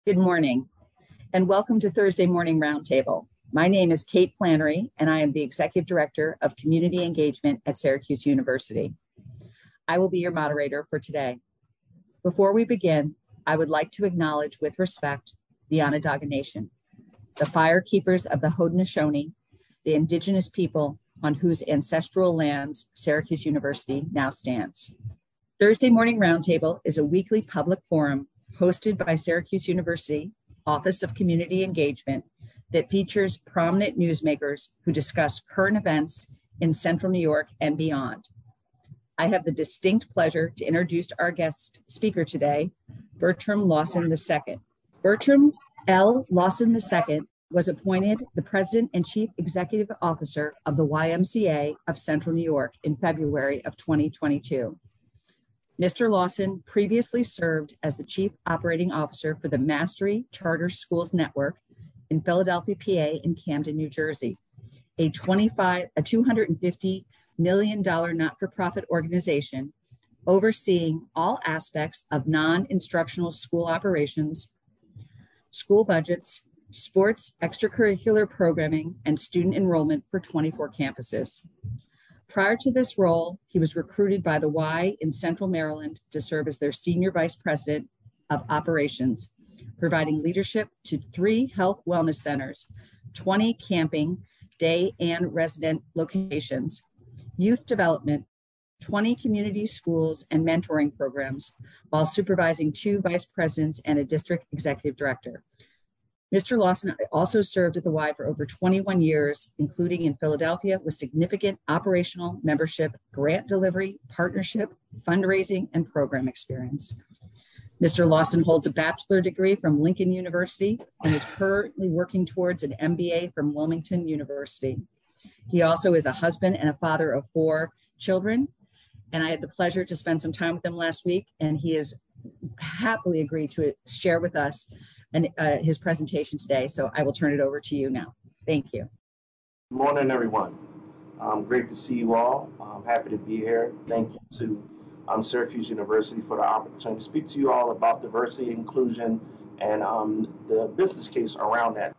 Good morning, and welcome to Thursday Morning Roundtable. My name is Kate Flannery, and I am the Executive Director of Community Engagement at Syracuse University. I will be your moderator for today. Before we begin, I would like to acknowledge with respect the Onondaga Nation, the fire keepers of the Haudenosaunee, the indigenous people on whose ancestral lands Syracuse University now stands. Thursday Morning Roundtable is a weekly public forum hosted by Syracuse University Office of Community Engagement that features prominent newsmakers who discuss current events in Central New York and beyond. I have the distinct pleasure to introduce our guest speaker today, Bertram Lawson II. Bertram L. Lawson II was appointed the President and Chief Executive Officer of the YMCA of Central New York in February of 2022. Mr. Lawson previously served as the Chief Operating Officer for the Mastery Charter Schools Network in Philadelphia, PA, and Camden, New Jersey, a $250 million not-for-profit organization overseeing all aspects of non-instructional school operations, school budgets, sports, extracurricular programming, and student enrollment for 24 campuses. Prior to this role, he was recruited by the Y in Central Maryland to serve as their Senior Vice President of Operations, providing leadership to 3 health wellness centers, 20 camping, day and resident locations, youth development, 20 community schools, and mentoring programs, while supervising 2 vice presidents and a district executive director. Mr. Lawson also served at the Y for over 21 years, including in Philadelphia, with significant operational, membership, grant delivery, partnership, fundraising, and program experience. Mr. Lawson holds a bachelor's degree from Lincoln University and is currently working towards an MBA from Wilmington University. He also is a husband and a father of 4 children, and I had the pleasure to spend some time with him last week, and he has happily agreed to share with us his presentation today. So I will turn it over to you now. Thank you. Good morning, everyone. Great to see you all. I'm happy to be here. Thank you to Syracuse University for the opportunity to speak to you all about diversity, inclusion, and the business case around that.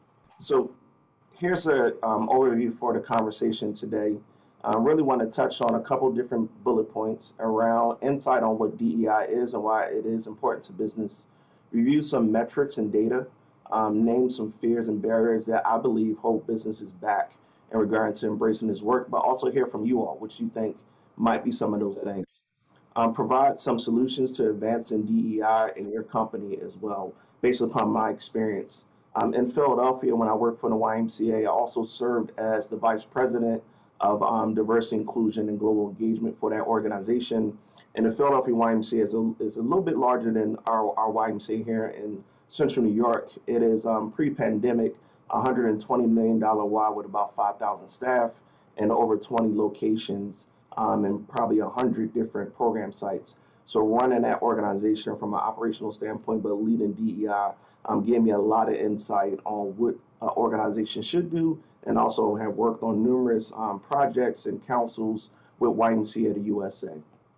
So here's an overview for the conversation today. I really want to touch on a couple different bullet points around insight on what DEI is and why it is important to business, review some metrics and data, name some fears and barriers that I believe hold businesses back in regard to embracing this work, but also hear from you all, which you think might be some of those things. Provide some solutions to advancing DEI in your company as well, based upon my experience. In Philadelphia, when I worked for the YMCA, I also served as the Vice President of Diversity, Inclusion, and Global Engagement for that organization. And the Philadelphia YMCA is a little bit larger than our YMCA here in Central New York. It is pre-pandemic, $120 million Y with about 5,000 staff and over 20 locations and probably 100 different program sites. So running that organization from an operational standpoint, but leading DEI gave me a lot of insight on what an organization should do, and also have worked on numerous projects and councils with YMCA of the USA.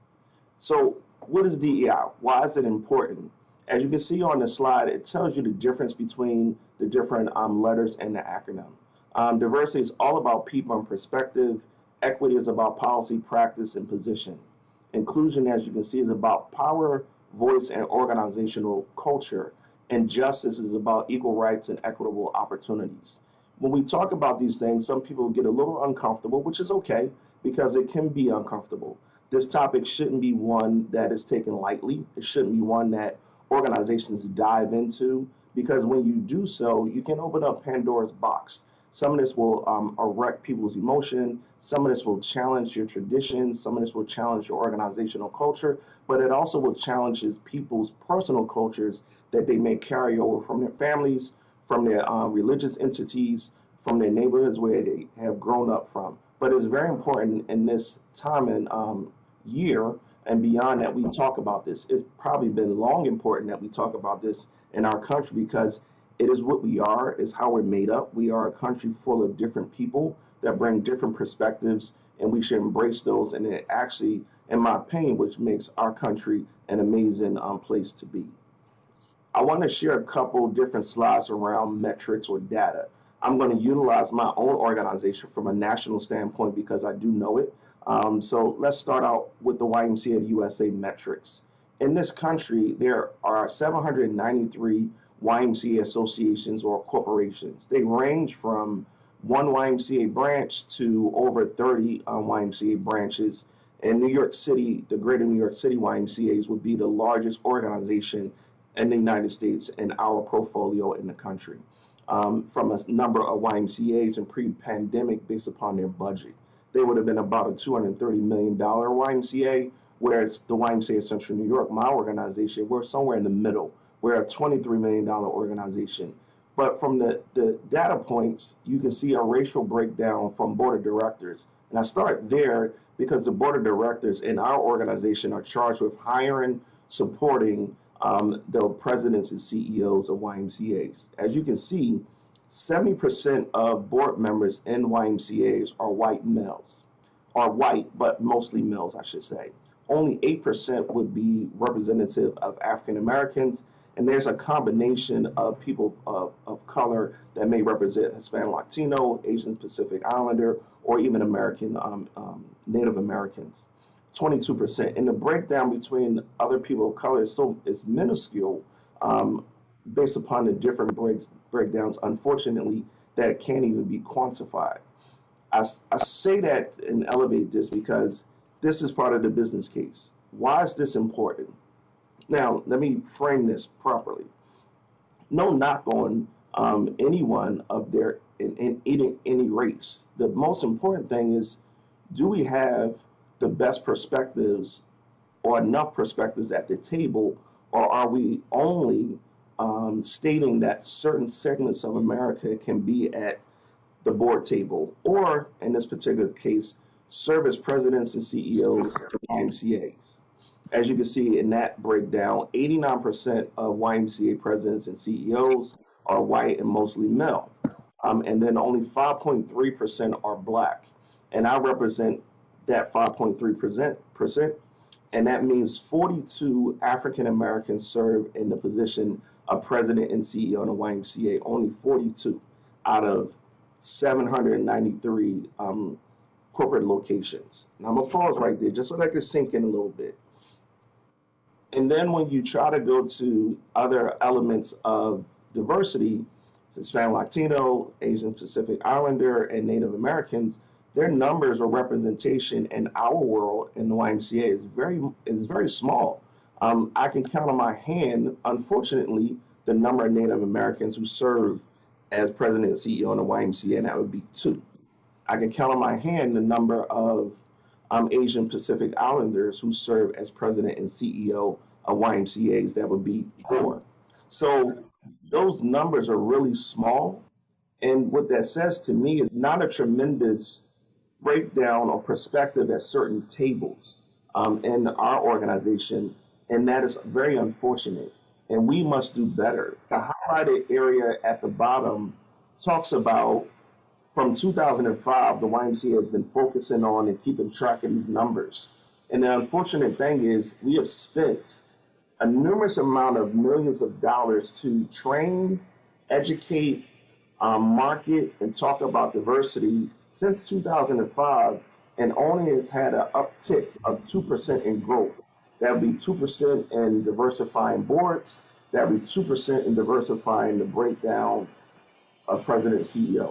So what is DEI? Why is it important? As you can see on the slide, it tells you the difference between the different letters in the acronym. Diversity is all about people and perspective. Equity is about policy, practice, and position. Inclusion, as you can see, is about power, voice, and organizational culture. And justice is about equal rights and equitable opportunities. When we talk about these things, some people get a little uncomfortable, which is okay, because it can be uncomfortable. This topic shouldn't be one that is taken lightly. It shouldn't be one that organizations dive into, because when you do so, you can open up Pandora's box. Some of this will erect people's emotion. Some of this will challenge your traditions. Some of this will challenge your organizational culture, but it also will challenge people's personal cultures that they may carry over from their families, from their religious entities, from their neighborhoods where they have grown up from. But it's very important in this time and year and beyond that we talk about this. It's probably been long important that we talk about this in our country, because it is what we are, is how we're made up. We are a country full of different people that bring different perspectives, and we should embrace those. And it actually, in my opinion, which makes our country an amazing place to be. I want to share a couple different slides around metrics or data. I'm going to utilize my own organization from a national standpoint because I do know it. So let's start out with the YMCA of the USA metrics. In this country, there are 793 YMCA associations or corporations. They range from one YMCA branch to over 30 YMCA branches. In New York City, the Greater New York City YMCAs would be the largest organization in the United States in our portfolio in the country. From a number of YMCAs in pre-pandemic based upon their budget. They would have been about a $230 million YMCA, whereas the YMCA of Central New York, my organization, we're somewhere in the middle. We're a $23 million organization. But from the data points, you can see a racial breakdown from board of directors. And I start there because the board of directors in our organization are charged with hiring, supporting the presidents and CEOs of YMCAs. As you can see, 70% of board members in YMCAs are white males, are white, but mostly males, I should say. Only 8% would be representative of African Americans, and there's a combination of people of color that may represent Hispanic, Latino, Asian Pacific Islander, or even American, Native Americans. 22%. And the breakdown between other people of color is minuscule based upon the different breakdowns, unfortunately, that can't even be quantified. I say that and elevate this because this is part of the business case. Why is this important? Now, let me frame this properly. No knock on anyone of their in any race. The most important thing is, do we have the best perspectives or enough perspectives at the table, or are we only stating that certain segments of America can be at the board table, or in this particular case, serve as presidents and CEOs of YMCAs? As you can see in that breakdown, 89% of YMCA presidents and CEOs are white and mostly male. And then only 5.3% are black. And I represent that 5.3%. And that means 42 African Americans serve in the position of president and CEO in the YMCA, only 42 out of 793 corporate locations. Now I'm gonna pause right there just so that can sink in a little bit. And then when you try to go to other elements of diversity, Hispanic, Latino, Asian Pacific Islander, and Native Americans, their numbers or representation in our world in the YMCA is very small. I can count on my hand, unfortunately, the number of Native Americans who serve as president and CEO in the YMCA, and that would be 2. I can count on my hand the number of Asian Pacific Islanders who serve as president and CEO of YMCAs, that would be 4. So those numbers are really small. And what that says to me is not a tremendous breakdown or perspective at certain tables in our organization. And that is very unfortunate. And we must do better. The highlighted area at the bottom talks about from 2005, the YMCA has been focusing on and keeping track of these numbers. And the unfortunate thing is we have spent a numerous amount of millions of dollars to train, educate, market, and talk about diversity since 2005, and only has had an uptick of 2% in growth. That would be 2% in diversifying boards. That would be 2% in diversifying the breakdown of president and CEO.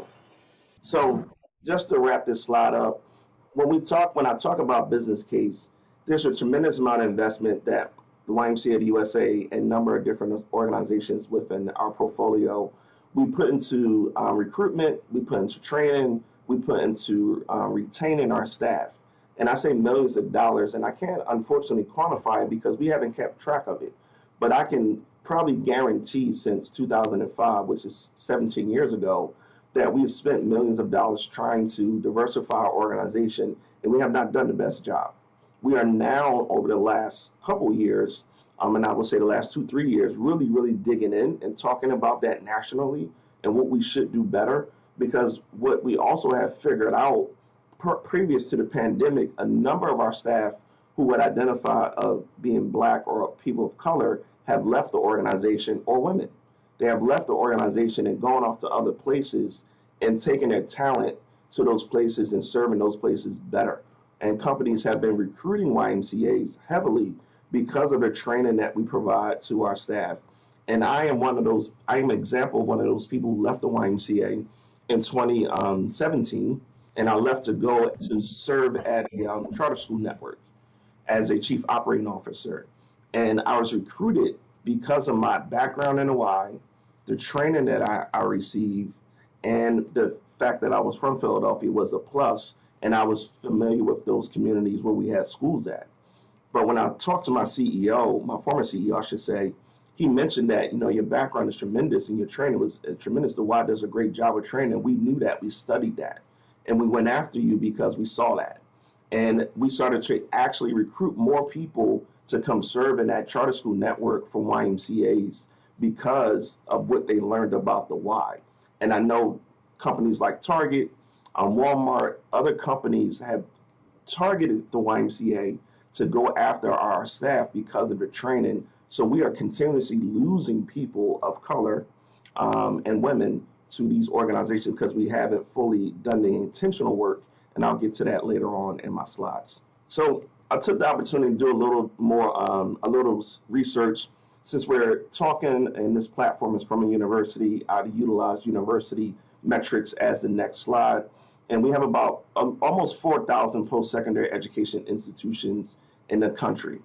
So just to wrap this slide up, when I talk about business case, there's a tremendous amount of investment that the YMCA of the USA and a number of different organizations within our portfolio, we put into recruitment, we put into training, we put into retaining our staff. And I say millions of dollars, and I can't unfortunately quantify it because we haven't kept track of it. But I can probably guarantee since 2005, which is 17 years ago, that we've spent millions of dollars trying to diversify our organization, and we have not done the best job. We are now, over the last couple years, and I would say the last 2-3 years, really digging in and talking about that nationally and what we should do better. Because what we also have figured out previous to the pandemic, a number of our staff who would identify of being Black or people of color have left the organization, or women. They have left the organization and gone off to other places and taken their talent to those places and serving those places better. And companies have been recruiting YMCAs heavily because of the training that we provide to our staff. And I am an example of one of those people who left the YMCA in 2017, and I left to go to serve at a charter school network as a chief operating officer. And I was recruited because of my background in the Y, the training that I received, and the fact that I was from Philadelphia was a plus, and I was familiar with those communities where we had schools at. But when I talked to my CEO, my former CEO, I should say, he mentioned that, your background is tremendous and your training was tremendous. The Y does a great job of training. We knew that, we studied that, and we went after you because we saw that. And we started to actually recruit more people to come serve in that charter school network from YMCAs because of what they learned about the Y. And I know companies like Target, Walmart, other companies have targeted the YMCA to go after our staff because of the training. So we are continuously losing people of color and women to these organizations because we haven't fully done the intentional work. And I'll get to that later on in my slides. So I took the opportunity to do a little more, a little research. Since we're talking and this platform is from a university, I'd utilize university metrics as the next slide. And we have about almost 4,000 post-secondary education institutions in the country.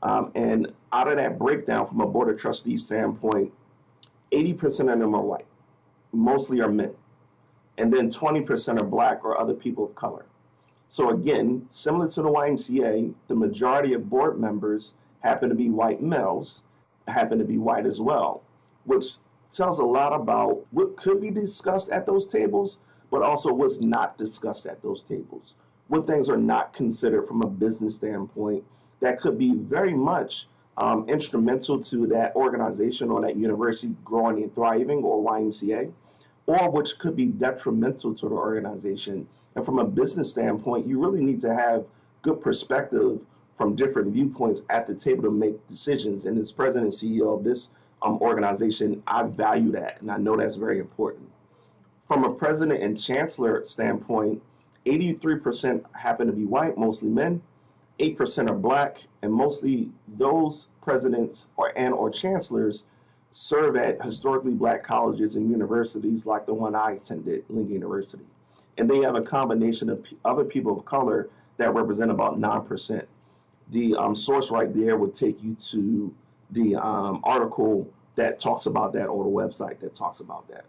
And out of that breakdown, from a board of trustees standpoint, 80% of them are white, mostly are men. And then 20% are Black or other people of color. So again, similar to the YMCA, the majority of board members happen to be white males, happen to be white as well, which tells a lot about what could be discussed at those tables, but also what's not discussed at those tables. What things are not considered from a business standpoint that could be very much instrumental to that organization or that university growing and thriving, or YMCA, or which could be detrimental to the organization. And from a business standpoint, you really need to have good perspective from different viewpoints at the table to make decisions. And as president and CEO of this organization, I value that, and I know that's very important. From a president and chancellor standpoint, 83% happen to be white, mostly men, 8% are Black, and mostly those presidents or chancellors serve at historically Black colleges and universities like the one I attended, Lincoln University. And they have a combination of other people of color that represent about 9%. The source right there would take you to the article that talks about that, or the website that talks about that.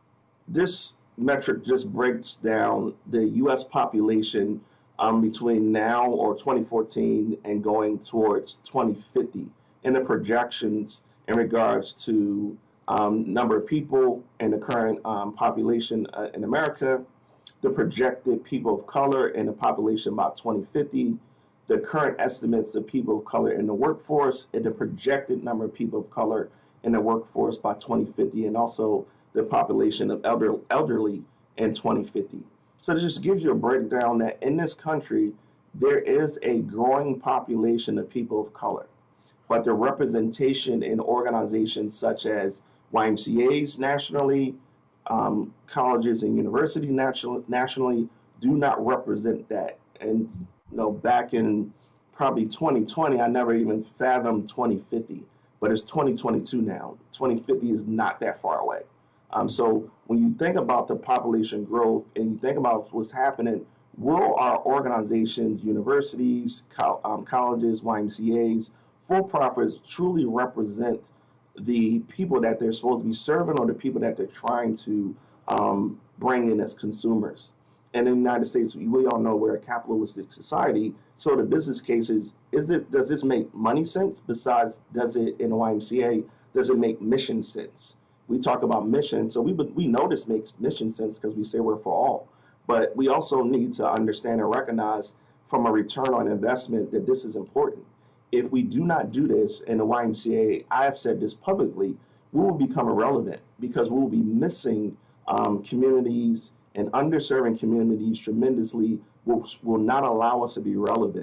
This metric just breaks down the U.S. population between now, or 2014, and going towards 2050, and the projections in regards to number of people and the current population in America, the projected people of color in the population about 2050, the current estimates of people of color in the workforce, and the projected number of people of color in the workforce by 2050, and also the population of elderly in 2050. So it just gives you a breakdown that in this country, there is a growing population of people of color, but the representation in organizations such as YMCAs nationally, colleges and universities nationally do not represent that. And back in probably 2020, I never even fathomed 2050, but it's 2022 now. 2050 is not that far away. So when you think about the population growth and you think about what's happening, will our organizations, universities, colleges, YMCAs, for-profits truly represent the people that they're supposed to be serving, or the people that they're trying to bring in as consumers? And in the United States, we all know we're a capitalistic society. So the business case is does this make money sense? Besides, does it, in the YMCA, does it make mission sense? We talk about mission, so we know this makes mission sense because we say we're for all. But we also need to understand and recognize from a return on investment that this is important. If we do not do this in the YMCA, I have said this publicly, we will become irrelevant because we will be missing communities and underserving communities tremendously, will not allow us to be relevant.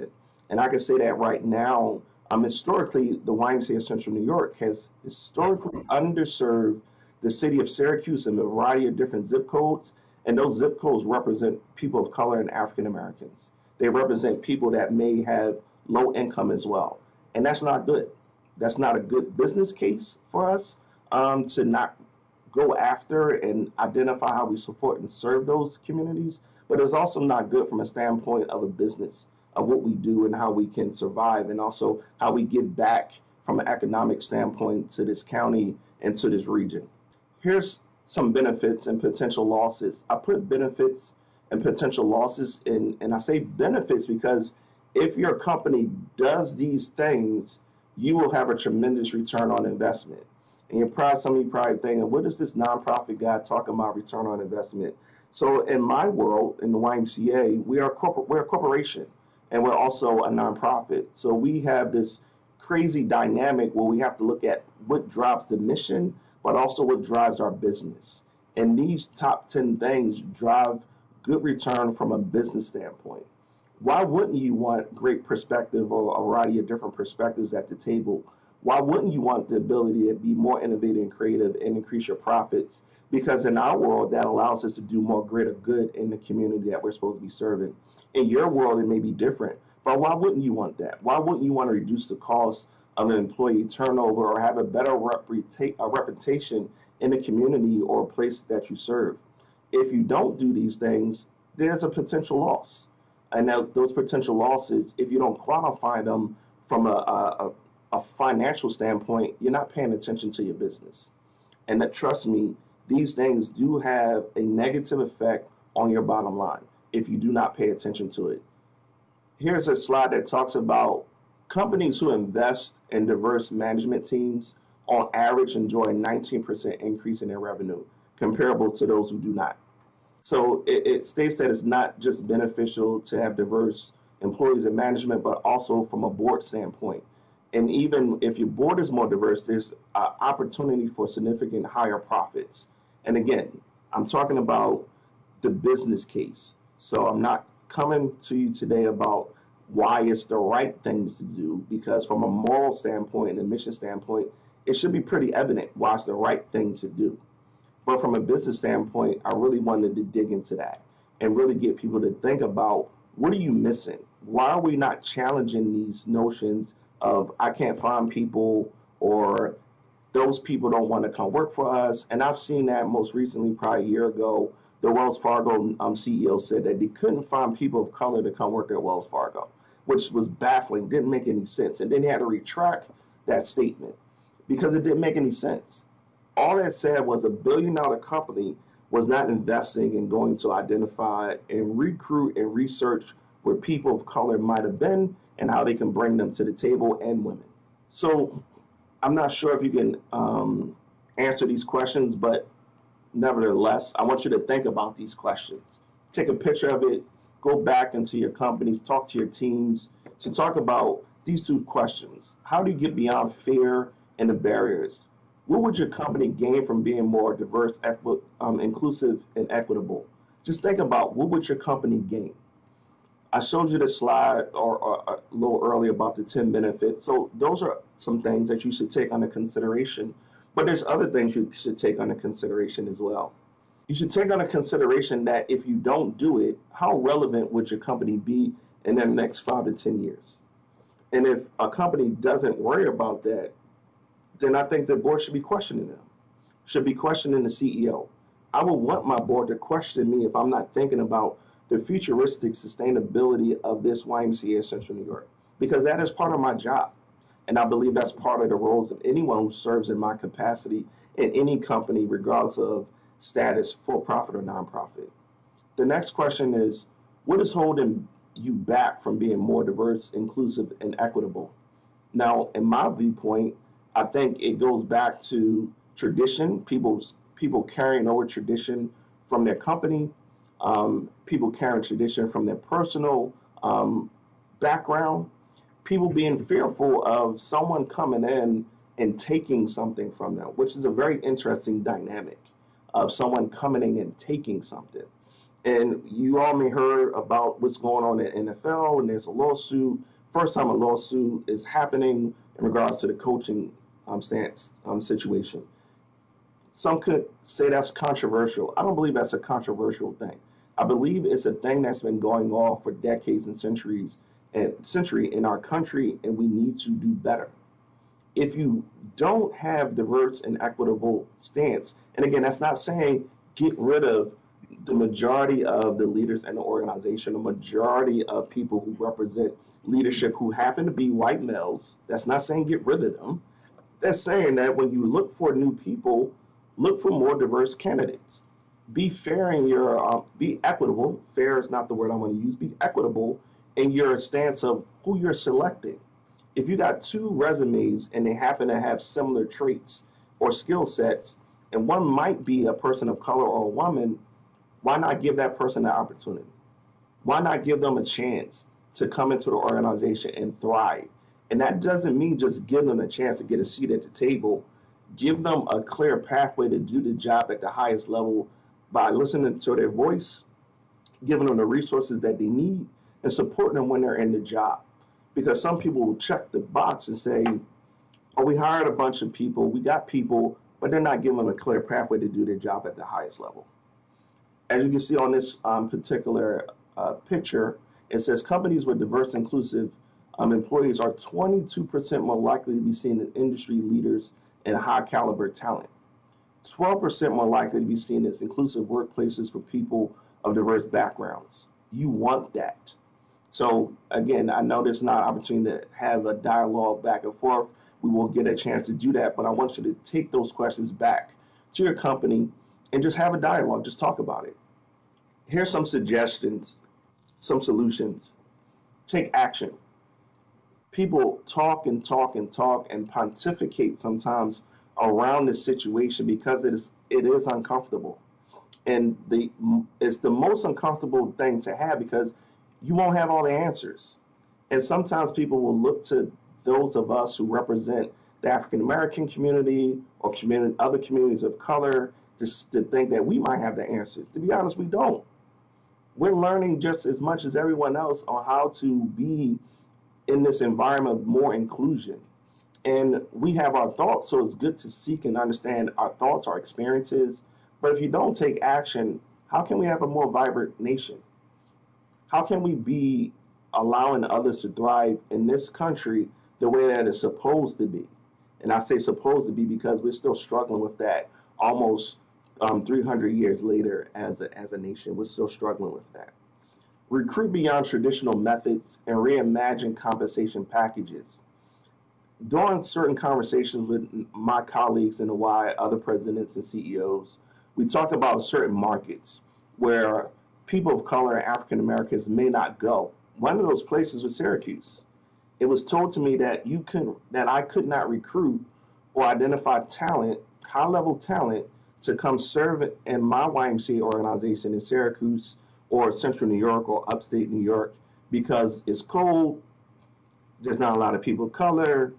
And I can say that right now, historically, the YMCA of Central New York has historically underserved the city of Syracuse in a variety of different zip codes. And those zip codes represent people of color and African Americans. They represent people that may have low income as well. And that's not good. That's not a good business case for us to not go after and identify how we support and serve those communities. But it's also not good from a standpoint of a business, of what we do and how we can survive, and also how we give back from an economic standpoint to this county and to this region. Here's some benefits and potential losses. I put benefits and potential losses in, and I say benefits because if your company does these things, you will have a tremendous return on investment. And some of you probably thinking, what is this nonprofit guy talking about return on investment? So in my world, in the YMCA, we're a corporation, and we're also a nonprofit. So we have this crazy dynamic where we have to look at what drives the mission, but also what drives our business. And these top 10 things drive good return from a business standpoint. Why wouldn't you want great perspective or a variety of different perspectives at the table? Why wouldn't you want the ability to be more innovative and creative and increase your profits? Because in our world, that allows us to do more greater good in the community that we're supposed to be serving. In your world, it may be different, but why wouldn't you want that? Why wouldn't you want to reduce the cost of an employee turnover or have a better reputation in the community or place that you serve? If you don't do these things, there's a potential loss. And now those potential losses, if you don't quantify them from a financial standpoint, you're not paying attention to your business. And that, trust me, these things do have a negative effect on your bottom line if you do not pay attention to it. Here's a slide that talks about companies who invest in diverse management teams on average enjoy a 19% increase in their revenue, comparable to those who do not. So it states that it's not just beneficial to have diverse employees in management, but also from a board standpoint. And even if your board is more diverse, there's an opportunity for significant higher profits. And again, I'm talking about the business case. So I'm not coming to you today about why it's the right things to do, because from a moral standpoint and a mission standpoint, it should be pretty evident why it's the right thing to do. But from a business standpoint, I really wanted to dig into that and really get people to think about, what are you missing? Why are we not challenging these notions of I can't find people, or those people don't want to come work for us? And I've seen that most recently, probably a year ago, the Wells Fargo CEO said that they couldn't find people of color to come work at Wells Fargo, which was baffling, didn't make any sense. And then he had to retract that statement because it didn't make any sense. All that said was a $1 billion company was not investing in going to identify and recruit and research where people of color might have been and how they can bring them to the table, and women. So I'm not sure if you can answer these questions, but nevertheless, I want you to think about these questions. Take a picture of it, go back into your companies, talk to your teams to talk about these two questions. How do you get beyond fear and the barriers? What would your company gain from being more diverse, inclusive, and equitable? Just think about, what would your company gain? I showed you the slide or a little earlier about the 10 benefits. So those are some things that you should take under consideration. But there's other things you should take under consideration as well. You should take under consideration that if you don't do it, how relevant would your company be in the next 5 to 10 years? And if a company doesn't worry about that, then I think the board should be questioning them, should be questioning the CEO. I would want my board to question me if I'm not thinking about the futuristic sustainability of this YMCA of Central New York, because that is part of my job. And I believe that's part of the roles of anyone who serves in my capacity in any company, regardless of status, for-profit or nonprofit. The next question is, what is holding you back from being more diverse, inclusive, and equitable? Now, in my viewpoint, I think it goes back to tradition, people carrying over tradition from their company, people carrying tradition from their personal background, people being fearful of someone coming in and taking something from them, which is a very interesting dynamic of someone coming in and taking something. And you all may heard about what's going on in the NFL, and there's a lawsuit first time a lawsuit is happening in regards to the coaching stance situation. Some could say that's controversial. I don't believe that's a controversial thing. I believe it's a thing that's been going on for decades and century in our country, and we need to do better. If you don't have diverse and equitable stance, and again, that's not saying get rid of the majority of the leaders in the organization, the majority of people who represent leadership who happen to be white males. That's not saying get rid of them. That's saying that when you look for new people, look for more diverse candidates. Be fair in your, be equitable. Fair is not the word I want to use. Be equitable in your stance of who you're selecting. If you got two resumes and they happen to have similar traits or skill sets, and one might be a person of color or a woman, why not give that person the opportunity? Why not give them a chance to come into the organization and thrive? And that doesn't mean just give them a chance to get a seat at the table. Give them a clear pathway to do the job at the highest level by listening to their voice, giving them the resources that they need, and supporting them when they're in the job. Because some people will check the box and say, oh, we hired a bunch of people, we got people, but they're not giving them a clear pathway to do their job at the highest level. As you can see on this particular picture, it says companies with diverse, inclusive employees are 22% more likely to be seen as industry leaders and high caliber talent. 12% more likely to be seen as inclusive workplaces for people of diverse backgrounds. You want that. So again, I know there's not an opportunity to have a dialogue back and forth. We will get a chance to do that, but I want you to take those questions back to your company and just have a dialogue, just talk about it. Here's some suggestions, some solutions. Take action. People talk and talk and talk and pontificate sometimes around this situation because it is uncomfortable. And it's the most uncomfortable thing to have because you won't have all the answers. And sometimes people will look to those of us who represent the African American community or other communities of color to think that we might have the answers. To be honest, we don't. We're learning just as much as everyone else on how to be in this environment of more inclusion. And we have our thoughts, so it's good to seek and understand our thoughts, our experiences. But if you don't take action, how can we have a more vibrant nation? How can we be allowing others to thrive in this country the way that it's supposed to be? And I say supposed to be because we're still struggling with that almost 300 years later as a nation. We're still struggling with that. Recruit beyond traditional methods and reimagine compensation packages. During certain conversations with my colleagues in the Y, other presidents and CEOs, we talk about certain markets where people of color and African Americans may not go. One of those places was Syracuse. It was told to me that I could not recruit or identify talent, high-level talent, to come serve in my YMCA organization in Syracuse or Central New York or upstate New York because it's cold, there's not a lot of people of color,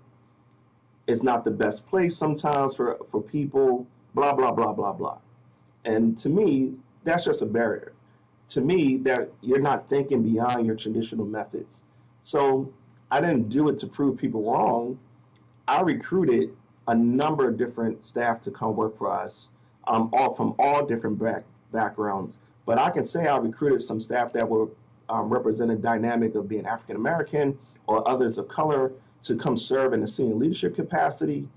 it's not the best place sometimes for people, blah, blah, blah, blah, blah. And to me, that's just a barrier. To me, that you're not thinking beyond your traditional methods. So I didn't do it to prove people wrong. I recruited a number of different staff to come work for us, all from all different backgrounds. But I can say I recruited some staff that were represented dynamic of being African American or others of color to come serve in a senior leadership capacity,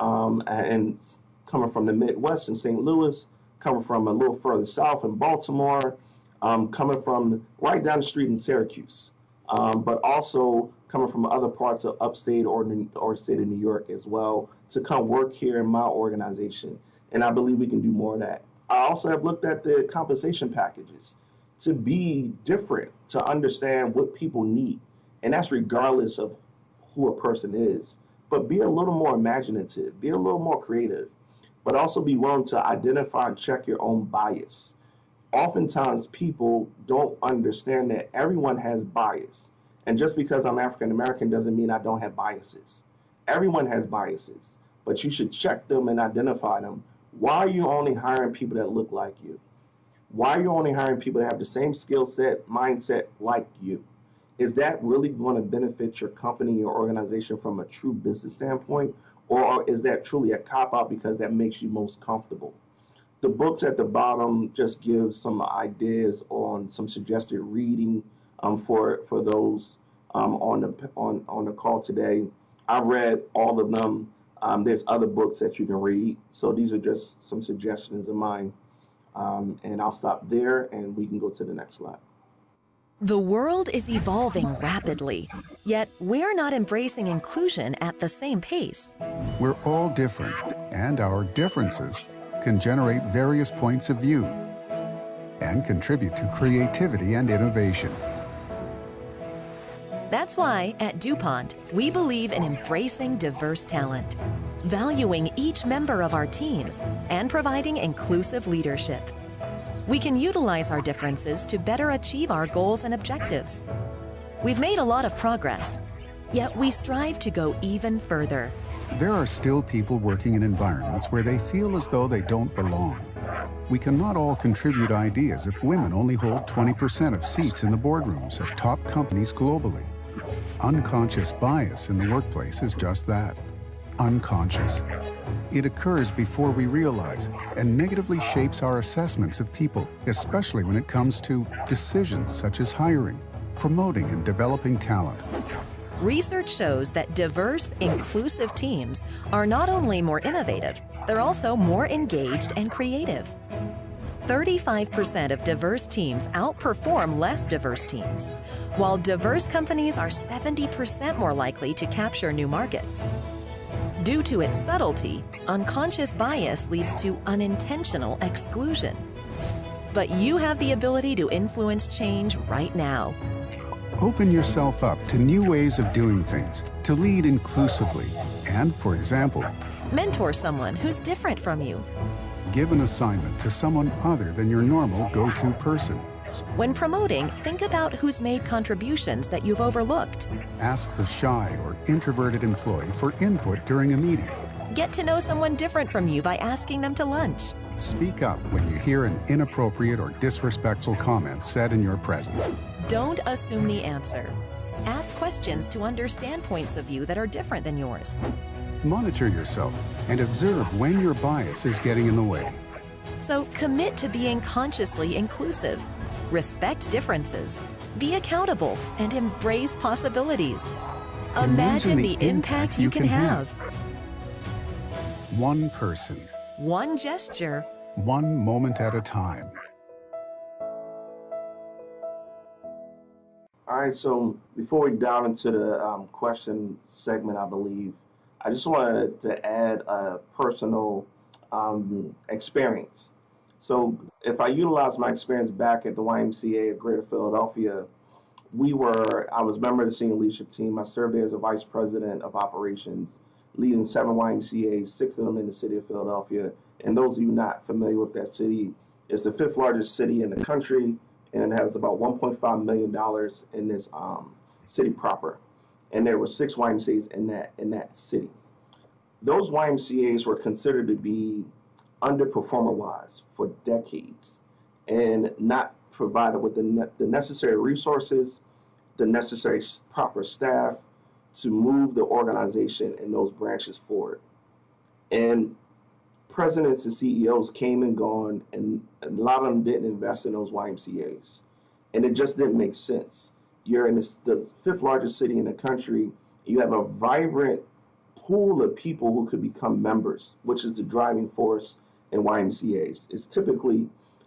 and coming from the Midwest in St. Louis, coming from a little further south in Baltimore, coming from right down the street in Syracuse, but also coming from other parts of upstate or state of New York as well to come work here in my organization. And I believe we can do more of that. I also have looked at the compensation packages to be different, to understand what people need. And that's regardless of who a person is. But be a little more imaginative, be a little more creative, but also be willing to identify and check your own bias. Oftentimes people don't understand that everyone has bias. And just because I'm African American doesn't mean I don't have biases. Everyone has biases, but you should check them and identify them. Why are you only hiring people that look like you? Why are you only hiring people that have the same skill set, mindset like you? is that really going to benefit your company, your organization from a true business standpoint? Or is that truly a cop out because that makes you most comfortable? The books at the bottom just give some ideas on some suggested reading for those on the call today. I've read all of them. There's other books that you can read. So these are just some suggestions of mine. And I'll stop there and we can go to the next slide. The world is evolving rapidly, yet we're not embracing inclusion at the same pace. We're all different, and our differences can generate various points of view and contribute to creativity and innovation. That's why at DuPont, we believe in embracing diverse talent, valuing each member of our team, and providing inclusive leadership. We can utilize our differences to better achieve our goals and objectives. We've made a lot of progress, yet we strive to go even further. There are still people working in environments where they feel as though they don't belong. We cannot all contribute ideas if women only hold 20% of seats in the boardrooms of top companies globally. Unconscious bias in the workplace is just that, unconscious. It occurs before we realize and negatively shapes our assessments of people, especially when it comes to decisions such as hiring, promoting and developing talent. Research shows that diverse, inclusive teams are not only more innovative, they're also more engaged and creative. 35% of diverse teams outperform less diverse teams, while diverse companies are 70% more likely to capture new markets. Due to its subtlety, unconscious bias leads to unintentional exclusion. But you have the ability to influence change right now. Open yourself up to new ways of doing things, to lead inclusively, and, for example, mentor someone who's different from you. Give an assignment to someone other than your normal go-to person. When promoting, think about who's made contributions that you've overlooked. Ask the shy or introverted employee for input during a meeting. Get to know someone different from you by asking them to lunch. Speak up when you hear an inappropriate or disrespectful comment said in your presence. Don't assume the answer. Ask questions to understand points of view that are different than yours. Monitor yourself and observe when your bias is getting in the way. So commit to being consciously inclusive. Respect differences. Be accountable and embrace possibilities. Imagine the impact you can have. One person. One gesture. One moment at a time. All right, so before we dive into the question segment, I believe, I just wanted to add a personal experience. So if I utilize my experience back at the YMCA of Greater Philadelphia, I was a member of the senior leadership team. I served there as a vice president of operations, leading 7 YMCAs, 6 of them in the city of Philadelphia. And those of you not familiar with that city, it's the 5th largest city in the country and has about $1.5 million in this city proper. And there were 6 YMCAs in that city. Those YMCAs were considered to be underperformer-wise for decades and not provided with the necessary resources, the necessary proper staff to move the organization and those branches forward. And presidents and CEOs came and gone, and a lot of them didn't invest in those YMCAs. And it just didn't make sense. You're in the 5th largest city in the country. You have a vibrant pool of people who could become members, which is the driving force in YMCAs. It's typically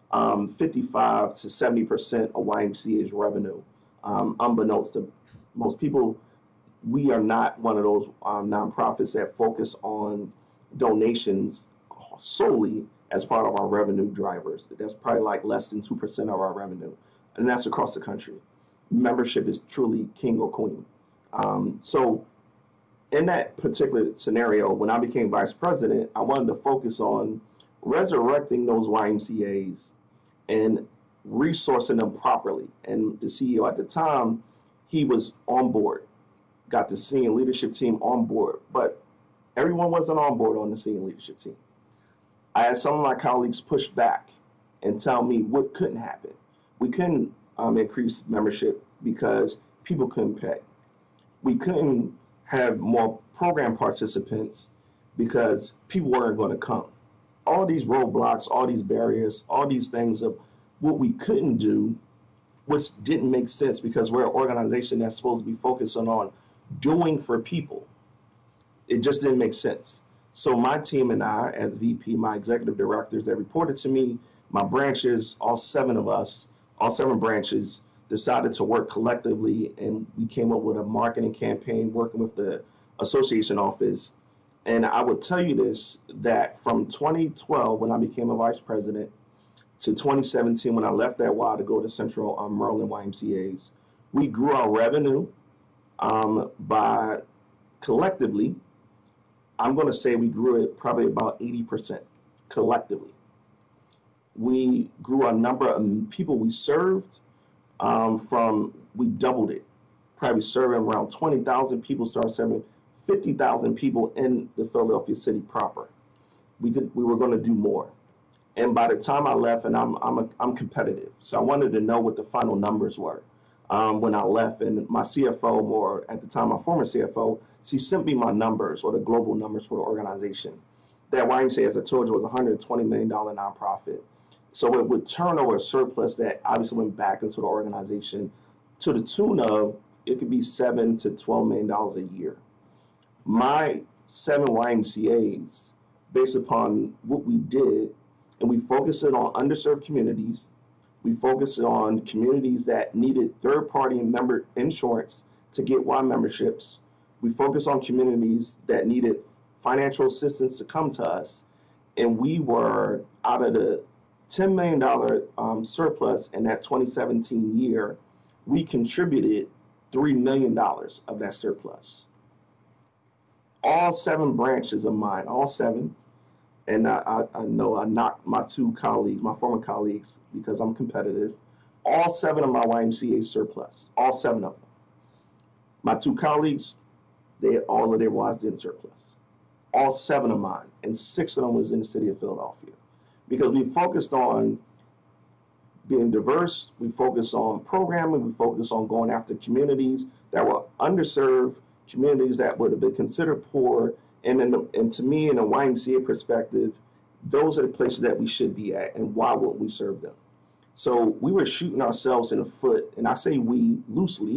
55 to 70% of YMCA's revenue. Unbeknownst to most people, we are not one of those nonprofits that focus on donations solely as part of our revenue drivers. That's probably like less than 2% of our revenue, and that's across the country. Membership is truly king or queen. So in that particular scenario, when I became vice president, I wanted to focus on resurrecting those YMCAs and resourcing them properly. And the CEO at the time, he was on board, got the senior leadership team on board, but everyone wasn't on board on the senior leadership team. I had some of my colleagues push back and tell me what couldn't happen. We couldn't increase membership because people couldn't pay. We couldn't have more program participants because people weren't going to come. All these roadblocks, all these barriers, all these things of what we couldn't do, which didn't make sense because we're an organization that's supposed to be focusing on doing for people. It just didn't make sense. So my team and I, as VP, my executive directors that reported to me, my branches, all 7 of us, all 7 branches, decided to work collectively, and we came up with a marketing campaign working with the association office. And I would tell you this, that from 2012, when I became a vice president, to 2017, when I left that Y to go to Central Maryland YMCAs, we grew our revenue by collectively, I'm going to say we grew it probably about 80% collectively. We grew our number of people we served we doubled it, probably serving around 20,000 people, started serving 50,000 people in the Philadelphia city proper. We were going to do more. And by the time I left, and I'm competitive, so I wanted to know what the final numbers were when I left. And my CFO, or at the time my former CFO, she sent me my numbers, or the global numbers for the organization. That YMCA, as I told you, was a $120 million nonprofit. So it would turn over a surplus that obviously went back into the organization to the tune of, it could be $7 to $12 million a year. My 7 YMCAs, based upon what we did, and we focused it on underserved communities. We focused on communities that needed third-party member insurance to get Y memberships. We focused on communities that needed financial assistance to come to us. And we were, out of the $10 million surplus in that 2017 year, we contributed $3 million of that surplus. All 7 branches of mine, all 7, and I know I knocked my 2 colleagues, my former colleagues, because I'm competitive. All 7 of my YMCA surplus, all 7 of them. My 2 colleagues, all of their wives didn't surplus. All 7 of mine, and 6 of them was in the city of Philadelphia. Because we focused on being diverse, we focused on programming, we focused on going after communities that were underserved, communities that would have been considered poor. And to me, in a YMCA perspective, those are the places that we should be at, and why wouldn't we serve them? So we were shooting ourselves in the foot, and I say we loosely,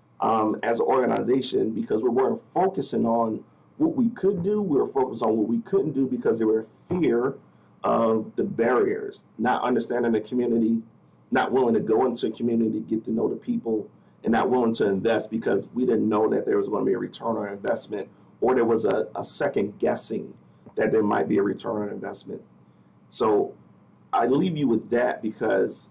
as an organization, because we weren't focusing on what we could do. We were focused on what we couldn't do because there were fear of the barriers, not understanding the community, not willing to go into a community, get to know the people, and not willing to invest because we didn't know that there was going to be a return on investment, or there was a second guessing that there might be a return on investment. So I leave you with that because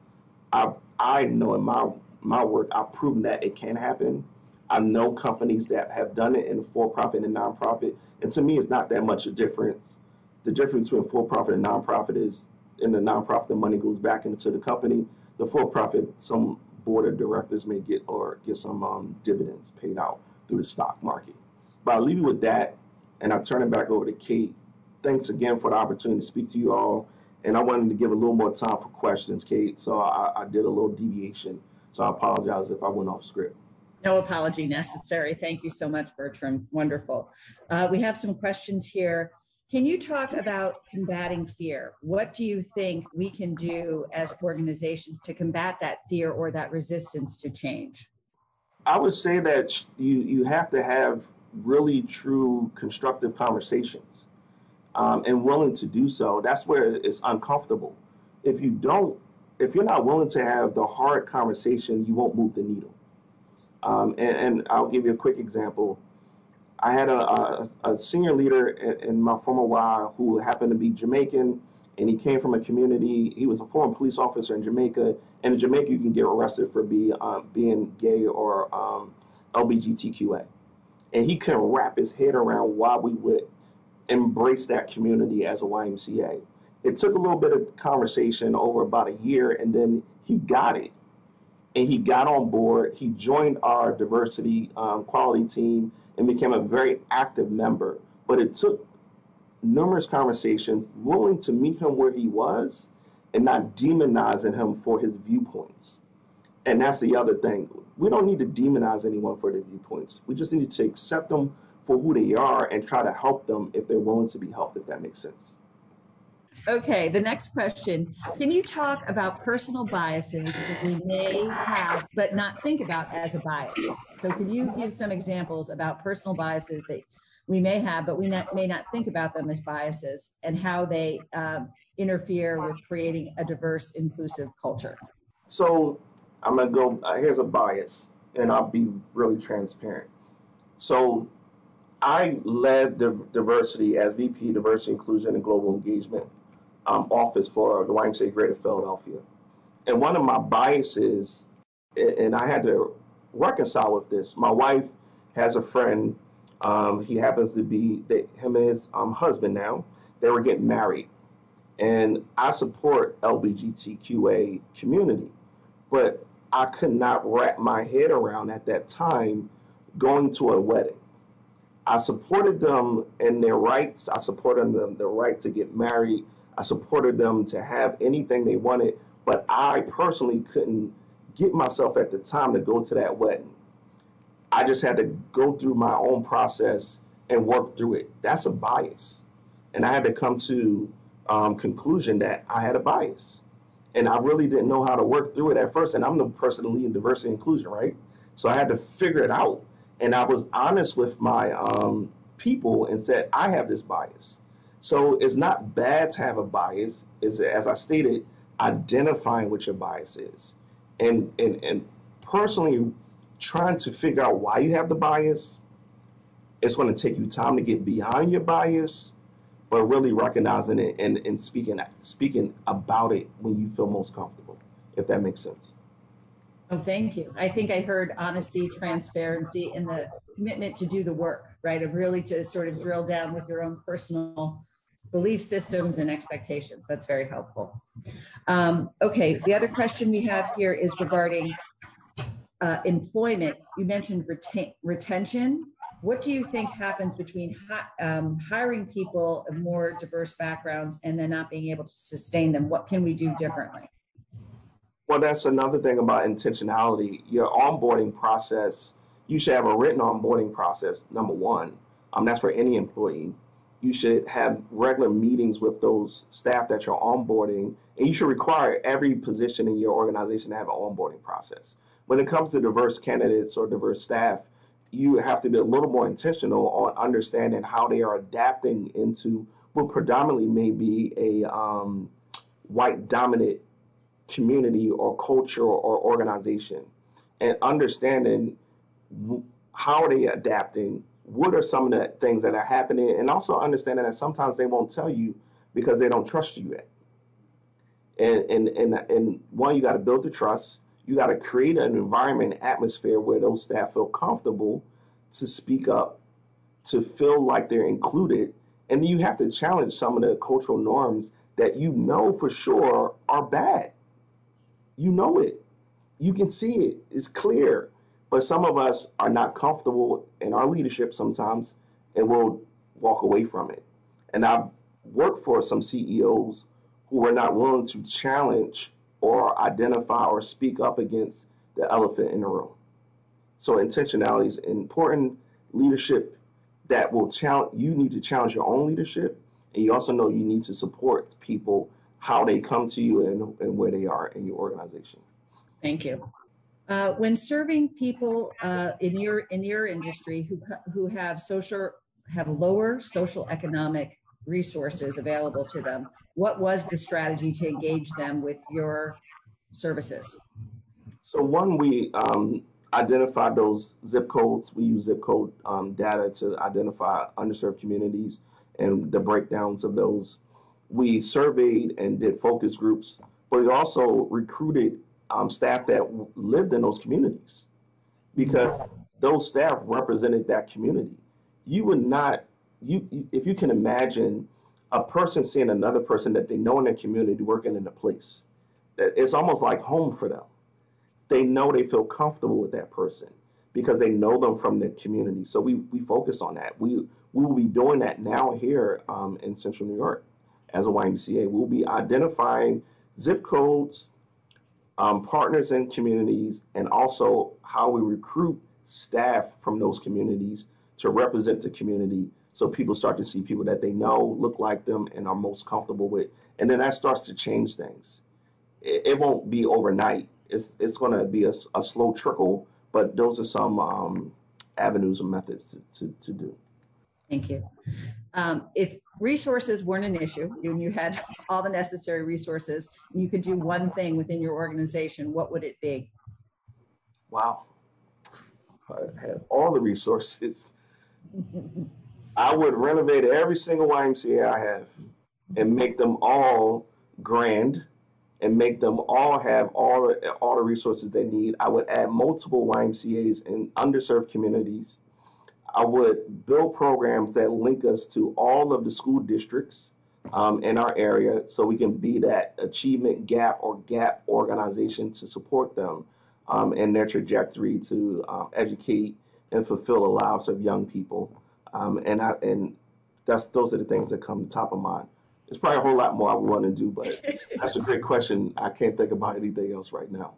I know in my work, I've proven that it can happen. I know companies that have done it in for-profit and nonprofit, and to me, it's not that much a difference. The difference between for-profit and nonprofit is, in the nonprofit, the money goes back into the company. The for-profit, some board of directors may get some dividends paid out through the stock market. But I'll leave you with that, and I'll turn it back over to Kate. Thanks again for the opportunity to speak to you all. And I wanted to give a little more time for questions, Kate, so I did a little deviation. So I apologize if I went off script. No apology necessary. Thank you so much, Bertram. Wonderful. We have some questions here. Can you talk about combating fear? What do you think we can do as organizations to combat that fear or that resistance to change? I would say that you have to have really true constructive conversations and willing to do so. That's where it's uncomfortable. If you're not willing to have the hard conversation, you won't move the needle. And I'll give you a quick example. I had a senior leader in my former Y who happened to be Jamaican, and he came from a community. He was a former police officer in Jamaica, and in Jamaica you can get arrested for being gay or LGBTQA. And he couldn't wrap his head around why we would embrace that community as a YMCA. It took a little bit of conversation over about a year, and then he got it. And he got on board. He joined our diversity quality team and became a very active member. But it took numerous conversations, willing to meet him where he was and not demonizing him for his viewpoints. And that's the other thing. We don't need to demonize anyone for their viewpoints. We just need to accept them for who they are and try to help them if they're willing to be helped, if that makes sense. Okay, the next question. Can you talk about personal biases that we may have but not think about as a bias? So can you give some examples about personal biases that we may have, but we may not think about them as biases, and how they interfere with creating a diverse, inclusive culture? So I'm going to go, here's a bias, and I'll be really transparent. So I led the diversity as VP, Diversity, Inclusion, and Global Engagement office for the YMCA Greater Philadelphia. And one of my biases, and I had to reconcile with this, my wife has a friend, he happens to be, him and his husband now, they were getting married. And I support LGBTQA community, but I could not wrap my head around at that time going to a wedding. I supported them in their rights. I supported them the right to get married. I supported them to have anything they wanted, but I personally couldn't get myself at the time to go to that wedding. I just had to go through my own process and work through it. That's a bias. And I had to come to conclusion that I had a bias. And I really didn't know how to work through it at first. And I'm the person leading diversity and inclusion, right? So I had to figure it out. And I was honest with my people and said, I have this bias. So it's not bad to have a bias. It's, as I stated, identifying what your bias is. And personally, trying to figure out why you have the bias, it's going to take you time to get beyond your bias, but really recognizing it and speaking about it when you feel most comfortable, if that makes sense. Oh, thank you. I think I heard honesty, transparency, and the commitment to do the work, right? Of really to sort of drill down with your own personal belief systems and expectations. That's very helpful. Okay, the other question we have here is regarding employment. You mentioned retention. What do you think happens between hiring people of more diverse backgrounds and then not being able to sustain them? What can we do differently? Well, that's another thing about intentionality. Your onboarding process, you should have a written onboarding process, number one. That's for any employee. You should have regular meetings with those staff that you're onboarding, and you should require every position in your organization to have an onboarding process. When it comes to diverse candidates or diverse staff, you have to be a little more intentional on understanding how they are adapting into what predominantly may be a white dominant community or culture or organization, and understanding how are they adapting, what are some of the things that are happening, and also understanding that sometimes they won't tell you because they don't trust you yet. And one, you got to build the trust. You got to create an environment, atmosphere where those staff feel comfortable to speak up, to feel like they're included. And then you have to challenge some of the cultural norms that you know for sure are bad. You know it. You can see it. It's clear. But some of us are not comfortable in our leadership sometimes, and we'll walk away from it. And I've worked for some CEOs who were not willing to challenge or identify or speak up against the elephant in the room. So intentionality is important. Leadership that will challenge, you need to challenge your own leadership, and you also know you need to support people, how they come to you and where they are in your organization. Thank you. When serving people in your industry who have lower social economic resources available to them, what was the strategy to engage them with your services? So one, we identified those zip codes. We use zip code data to identify underserved communities and the breakdowns of those. We surveyed and did focus groups, but we also recruited staff that lived in those communities, because those staff represented that community. You would not, if you can imagine a person seeing another person that they know in their community working in a place, that it's almost like home for them. They know, they feel comfortable with that person because they know them from the community. So we focus on that. We will be doing that now here in Central New York as a YMCA. We'll be identifying zip codes, partners in communities, and also how we recruit staff from those communities to represent the community, so people start to see people that they know, look like them, and are most comfortable with. And then that starts to change things. It won't be overnight. It's going to be a slow trickle, but those are some avenues and methods to do. Thank you. If resources weren't an issue, and you had all the necessary resources, and you could do one thing within your organization, what would it be? Wow. I had all the resources. I would renovate every single YMCA I have and make them all grand and make them all have all the resources they need. I would add multiple YMCAs in underserved communities. I would build programs that link us to all of the school districts in our area, so we can be that achievement gap or gap organization to support them in their trajectory to educate and fulfill the lives of young people. And those are the things that come to top of mind. There's probably a whole lot more I would want to do, but that's a great question. I can't think about anything else right now.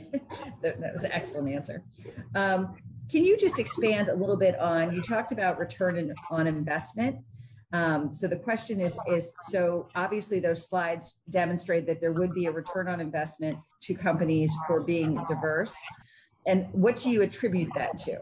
That was an excellent answer. Can you just expand a little bit on, you talked about return on investment. So the question is, so obviously those slides demonstrate that there would be a return on investment to companies for being diverse. And what do you attribute that to?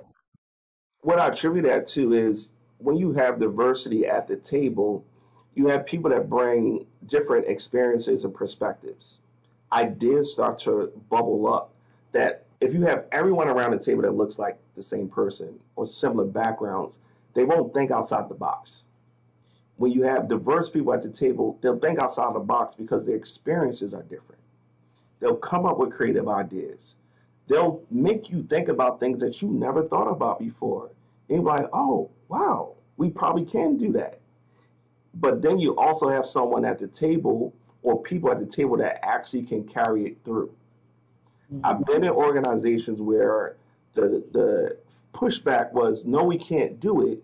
What I attribute that to is when you have diversity at the table, you have people that bring different experiences and perspectives. Ideas start to bubble up that if you have everyone around the table that looks like the same person or similar backgrounds, they won't think outside the box. When you have diverse people at the table, they'll think outside the box because their experiences are different. They'll come up with creative ideas. They'll make you think about things that you never thought about before. And you're like, oh, wow, we probably can do that. But then you also have someone at the table or people at the table that actually can carry it through. Mm-hmm. I've been in organizations where the pushback was, no, we can't do it.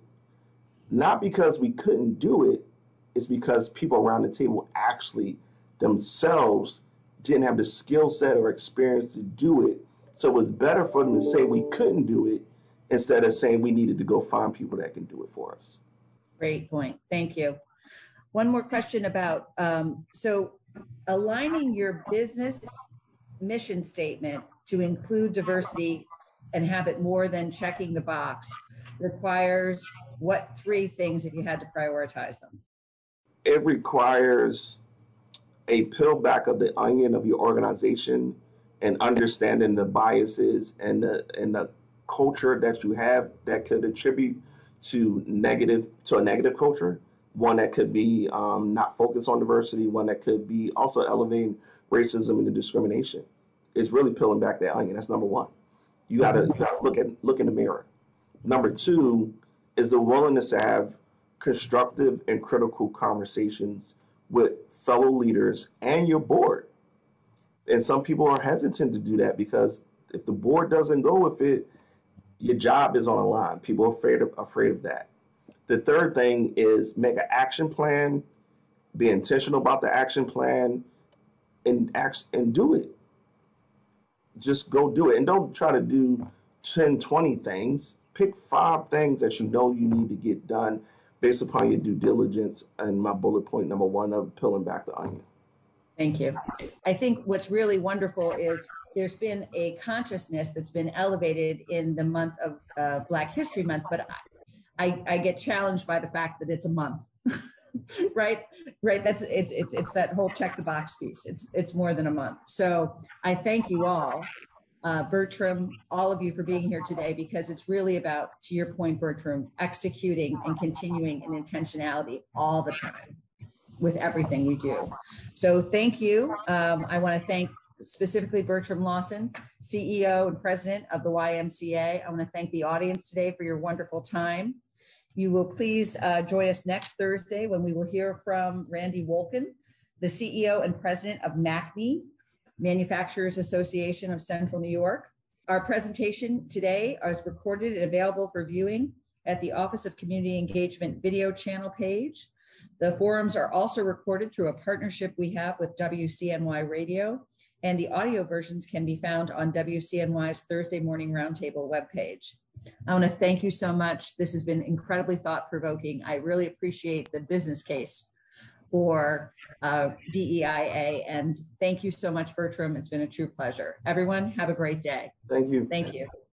Not because we couldn't do it, it's because people around the table actually themselves didn't have the skill set or experience to do it. So it was better for them to say we couldn't do it instead of saying we needed to go find people that can do it for us. Great point. Thank you. One more question about, so aligning your business mission statement to include diversity and have it more than checking the box requires what three things if you had to prioritize them? It requires a peel back of the onion of your organization and understanding the biases and the culture that you have that could attribute to a negative culture. One that could be not focused on diversity, one that could be also elevating racism and discrimination. It's really peeling back that onion. That's number one. You gotta look in the mirror. Number two is the willingness to have constructive and critical conversations with fellow leaders and your board. And some people are hesitant to do that because if the board doesn't go with it, your job is on the line. People are afraid of that. The third thing is make an action plan, be intentional about the action plan, and do it. Just go do it. And don't try to do 10, 20 things. Pick 5 things that you know you need to get done based upon your due diligence and my bullet point number 1 of peeling back the onion. Thank you. I think what's really wonderful is there's been a consciousness that's been elevated in the month of Black History Month, but I get challenged by the fact that it's a month, right? That's it's that whole check the box piece. It's more than a month. So I thank you all, Bertram, all of you for being here today, because it's really about, to your point, Bertram, executing and continuing in intentionality all the time with everything we do. So thank you. I want to thank specifically Bertram Lawson, CEO and president of the YMCA. I want to thank the audience today for your wonderful time. You will please join us next Thursday when we will hear from Randy Wolkin, the CEO and president of MACME, Manufacturers Association of Central New York. Our presentation today is recorded and available for viewing at the Office of Community Engagement video channel page. The forums are also recorded through a partnership we have with WCNY Radio and the audio versions can be found on WCNY's Thursday Morning Roundtable webpage. I want to thank you so much. This has been incredibly thought-provoking. I really appreciate the business case for DEIA, and thank you so much, Bertram. It's been a true pleasure. Everyone, have a great day. Thank you. Thank you.